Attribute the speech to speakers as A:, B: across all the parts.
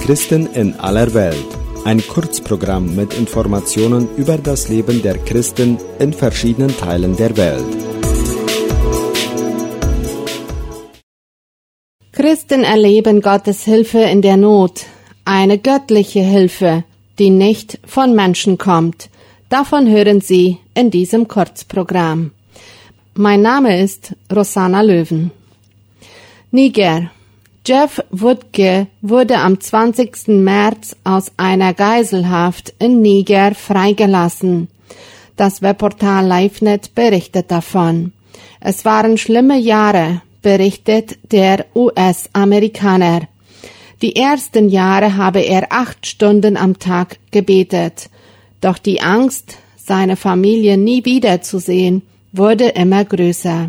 A: Christen in aller Welt. Ein Kurzprogramm mit Informationen über das Leben der Christen in verschiedenen Teilen der Welt.
B: Christen erleben Gottes Hilfe in der Not, eine göttliche Hilfe, die nicht von Menschen kommt. Davon hören Sie in diesem Kurzprogramm. Mein Name ist Rosanna Löwen. Niger. Jeff Woodke wurde am 20. März aus einer Geiselhaft in Niger freigelassen. Das Webportal LiveNet berichtet davon. Es waren schlimme Jahre, berichtet der US-Amerikaner. Die ersten Jahre habe er 8 Stunden am Tag gebetet. Doch die Angst, seine Familie nie wiederzusehen, wurde immer größer.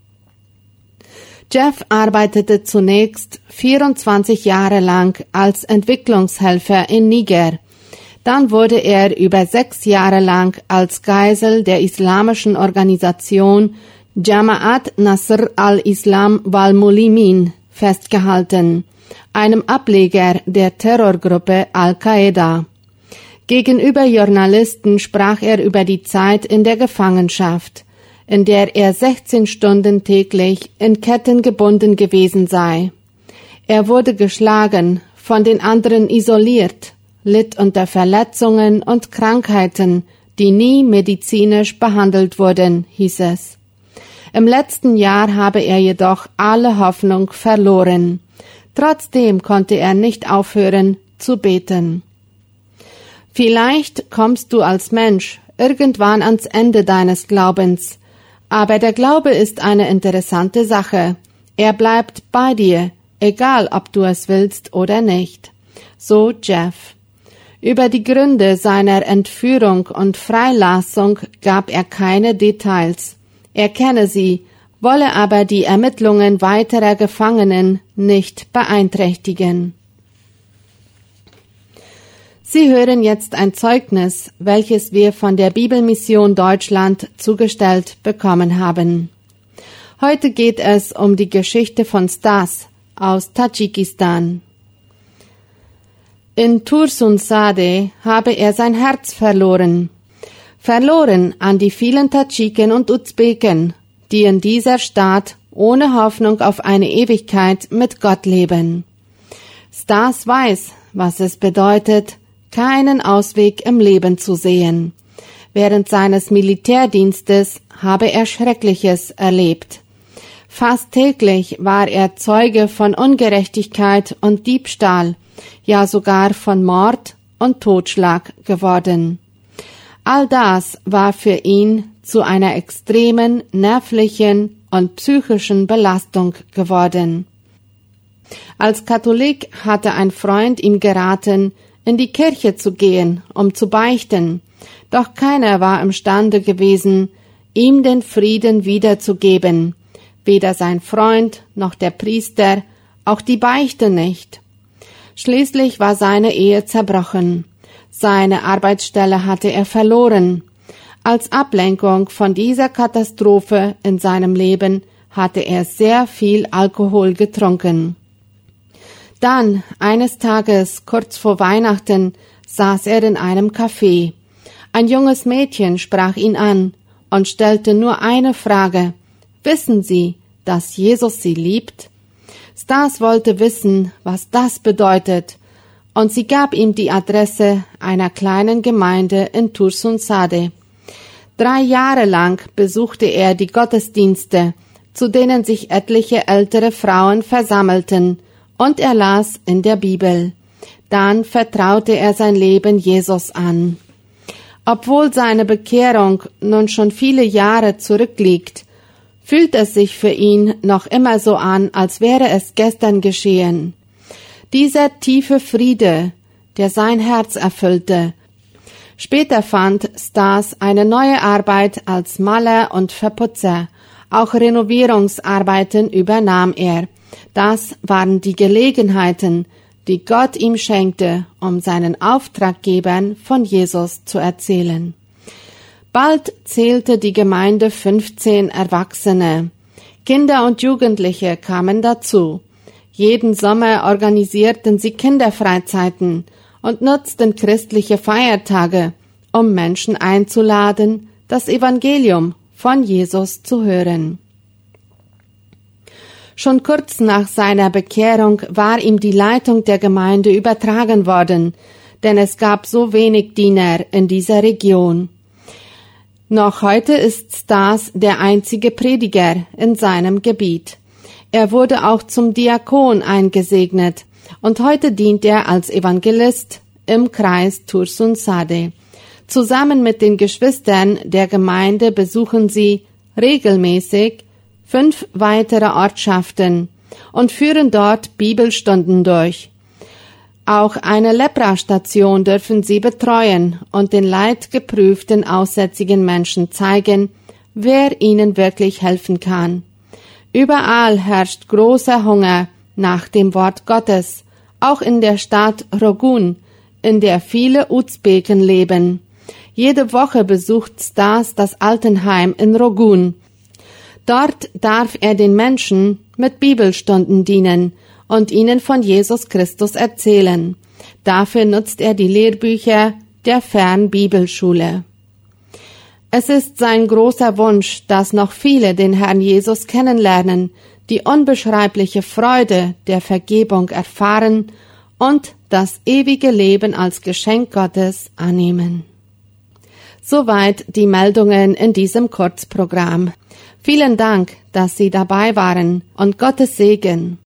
B: Jeff arbeitete zunächst 24 Jahre lang als Entwicklungshelfer in Niger. Dann wurde er über 6 Jahre lang als Geisel der islamischen Organisation Jama'at Nasr al-Islam wal-Muslimin festgehalten, einem Ableger der Terrorgruppe Al-Qaida. Gegenüber Journalisten sprach er über die Zeit in der Gefangenschaft, in der er 16 Stunden täglich in Ketten gebunden gewesen sei. Er wurde geschlagen, von den anderen isoliert, litt unter Verletzungen und Krankheiten, die nie medizinisch behandelt wurden, hieß es. Im letzten Jahr habe er jedoch alle Hoffnung verloren. Trotzdem konnte er nicht aufhören zu beten. Vielleicht kommst du als Mensch irgendwann ans Ende deines Glaubens, aber der Glaube ist eine interessante Sache. Er bleibt bei dir, egal ob du es willst oder nicht. So Jeff. Über die Gründe seiner Entführung und Freilassung gab er keine Details. Er kenne sie, wolle aber die Ermittlungen weiterer Gefangenen nicht beeinträchtigen. Sie hören jetzt ein Zeugnis, welches wir von der Bibelmission Deutschland zugestellt bekommen haben. Heute geht es um die Geschichte von Stas aus Tadschikistan. In Tursunsade habe er sein Herz verloren. Verloren an die vielen Tadschiken und Usbeken, die in dieser Stadt ohne Hoffnung auf eine Ewigkeit mit Gott leben. Stas weiß, was es bedeutet, keinen Ausweg im Leben zu sehen. Während seines Militärdienstes habe er Schreckliches erlebt. Fast täglich war er Zeuge von Ungerechtigkeit und Diebstahl, ja sogar von Mord und Totschlag geworden. All das war für ihn zu einer extremen nervlichen und psychischen Belastung geworden. Als Katholik hatte ein Freund ihm geraten, in die Kirche zu gehen, um zu beichten, doch keiner war imstande gewesen, ihm den Frieden wiederzugeben, weder sein Freund noch der Priester, auch die Beichte nicht. Schließlich war seine Ehe zerbrochen, seine Arbeitsstelle hatte er verloren. Als Ablenkung von dieser Katastrophe in seinem Leben hatte er sehr viel Alkohol getrunken. Dann, eines Tages, kurz vor Weihnachten, saß er in einem Café. Ein junges Mädchen sprach ihn an und stellte nur eine Frage. Wissen Sie, dass Jesus Sie liebt? Stas wollte wissen, was das bedeutet, und sie gab ihm die Adresse einer kleinen Gemeinde in Tursunsade. 3 Jahre lang besuchte er die Gottesdienste, zu denen sich etliche ältere Frauen versammelten, und er las in der Bibel. Dann vertraute er sein Leben Jesus an. Obwohl seine Bekehrung nun schon viele Jahre zurückliegt, fühlt es sich für ihn noch immer so an, als wäre es gestern geschehen. Dieser tiefe Friede, der sein Herz erfüllte. Später fand Stas eine neue Arbeit als Maler und Verputzer. Auch Renovierungsarbeiten übernahm er. Das waren die Gelegenheiten, die Gott ihm schenkte, um seinen Auftraggebern von Jesus zu erzählen. Bald zählte die Gemeinde 15 Erwachsene. Kinder und Jugendliche kamen dazu. Jeden Sommer organisierten sie Kinderfreizeiten und nutzten christliche Feiertage, um Menschen einzuladen, das Evangelium von Jesus zu hören. Schon kurz nach seiner Bekehrung war ihm die Leitung der Gemeinde übertragen worden, denn es gab so wenig Diener in dieser Region. Noch heute ist Stas der einzige Prediger in seinem Gebiet. Er wurde auch zum Diakon eingesegnet und heute dient er als Evangelist im Kreis Tursun Sade. Zusammen mit den Geschwistern der Gemeinde besuchen sie regelmäßig 5 weitere Ortschaften und führen dort Bibelstunden durch. Auch eine Lepra-Station dürfen sie betreuen und den leidgeprüften aussätzigen Menschen zeigen, wer ihnen wirklich helfen kann. Überall herrscht großer Hunger nach dem Wort Gottes, auch in der Stadt Rogun, in der viele Usbeken leben. Jede Woche besucht Stas das Altenheim in Rogun. Dort darf er den Menschen mit Bibelstunden dienen und ihnen von Jesus Christus erzählen. Dafür nutzt er die Lehrbücher der Fernbibelschule. Es ist sein großer Wunsch, dass noch viele den Herrn Jesus kennenlernen, die unbeschreibliche Freude der Vergebung erfahren und das ewige Leben als Geschenk Gottes annehmen. Soweit die Meldungen in diesem Kurzprogramm. Vielen Dank, dass Sie dabei waren und Gottes Segen.